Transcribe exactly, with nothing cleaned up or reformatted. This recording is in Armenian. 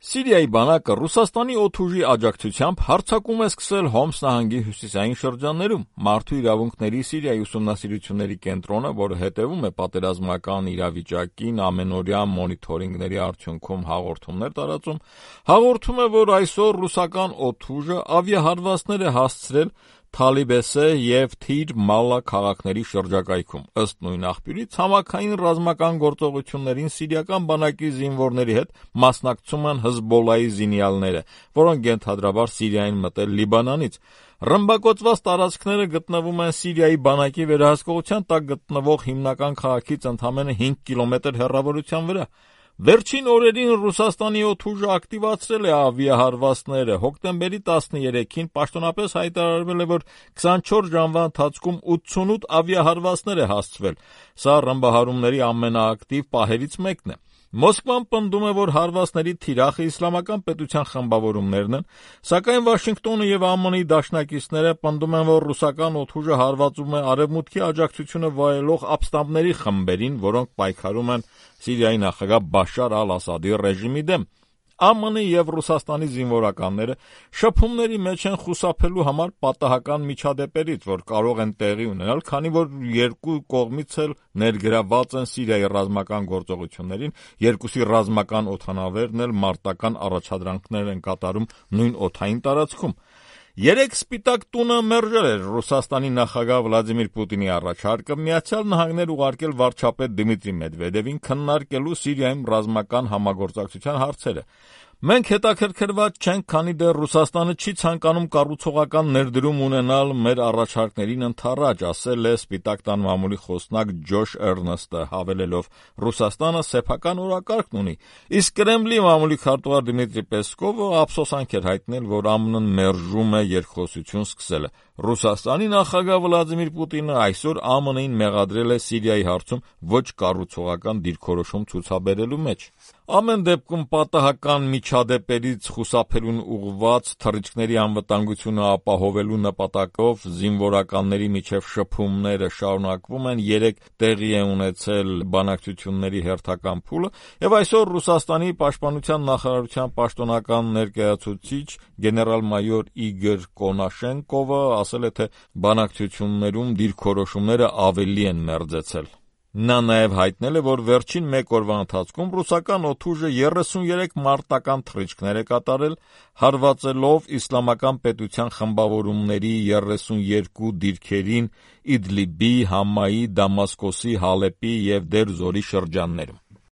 Սիրիայի բանակը Ռուսաստանի օդուժի աջակցությամբ հարձակում է սկսել Հոմս նահանգի հյուսիսային շրջաններում։ Մարդու իրավունքների Սիրիայի ուսումնասիրությունների կենտրոնը, որը հետևում է պատերազմական իրավիճակին ամենօրյա մոնիթորինգների արդյունքում հաղորդումներ տարածում, հաղորդում է, որ այսօր ռուսական օդուժը ավիահարվածներ է հասցրել Թալիբեսե և Թիր Մալլա քաղաքների շրջակայքում։ Ըստ նույն աղբյուրի, ցամաքային ռազմական գործողություններին սիրիական բանակի զինվորների հետ մասնակցում են Հզբոլլահի զինյալները, որոնք ենթադրաբար Սիրիա են մտել Լիբանանից։ Ռմբակոծված տարածքները գտնվում են Սիրիայի բանակի վերահսկողության տակ գտնվող հիմնական քաղաքից ընդամենը հինգ կիլոմետր հեռավորության վրա։ Վերջին օրերին Ռուսաստանի օդուժը ակտիվացրել է ավիահարվածները։ Հոկտեմբերի տասներեքին պաշտոնապես հայտարարվել է, որ քսանչորս ժամվա ընթացքում ութսունութ ավիահարվածներ է հասցվել։ Սա ռմբահարումների ամենաակտիվ պահերից մեկն է։ Մոսկվան պնդում է, որ հարվածների թիրախը իսլամական պետության խմբավորումներն են, սակայն Վաշինգտոնը և ԱՄՆ-ի դաշնակիցները պնդում են, որ ռուսական օդուժը հարվածում է արևմուտքի աջակցությունը վայելող ապստամբների խմբերին, որոնք պայքարում են Սիրիայի նախագահ Բաշար ալ-Ասադի ռեժիմի դեմ։ ԱՄՆ-ի և Ռուսաստանի զինվորականները շփումների մեջ են խուսափելու համար պատահական միջադեպերից, որ կարող են տեղի ունենալ, քանի որ երկու կողմից էլ ներգրավված են Սիրիայի ռազմական գործողություններին, երկուսի ռազմական օդանավերն էլ մարտական առաջադրանքներ են կատարում նույն օդային տարածքում։ Երեկ Սպիտակ տունը մերժել էր Ռուսաստանի նախագահ Վլադիմիր Պուտինի առաջարկը Միացյալ Նահանգներ ուղարկել վարչապետ Դմիտրի Մեդվեդևին քննարկելու Սիրիայում ռազմական համագործակցության հարցերը։ Մենք հետաքրքրված չենք, քանի դեռ Ռուսաստանը չի ցանկանում կառուցողական ներդրում ունենալ մեր առաջարկներին ընդառաջ, ասել է Սպիտակ տան մամուլի խոսնակ Ջոշ Էրնստը, հավելելով. Ռուսաստանը սեփական օրակարգն ունի, իսկ Կրեմլի մամուլի քարտուղար Դմիտրի Պեսկովը ափսոսանք էր հայտնել, որ ԱՄՆ-ն մերժում է երկխոսություն սկսելը։ Ռուսաստանի նախագահ Վլադիմիր Պուտինը այսօր ԱՄՆ-ին մեղադրել է Սիրիայի հարցում ոչ կառուցողական դիրքորոշում ցուցաբերելու մեջ։ Ամեն դեպքում պատահական միջադեպերից խուսափելուն ուղղված թռիչքների անվտանգությունը ապահովելու նպատակով զինվորականների միջև շփումները շարունակվում են։ Երեկ տեղի է ունեցել բանակցությունների հերթական փուլը, եւ այսօր Ռուսաստանի պաշտպանության նախարարության պաշտոնական ներկայացուցիչ գեներալ-մայոր Իգոր Կոնաշենկովը ասել է, թե բանակցություններում դիրքորոշումները ավելի են մերձեցել։ Նա նաև հայտնել է, որ վերջին մեկ օրվա ընթացքում ռուսական օդուժը երեսունյերեք մարտական թռիչքներ է կատարել, հարվածելով իսլամական պետության խմբավորումների երեսունյերկու դիրքերին Իդլիբի, Համայի, Դամասկոսի, Հալեպի և Դեր Զորի շրջաններում։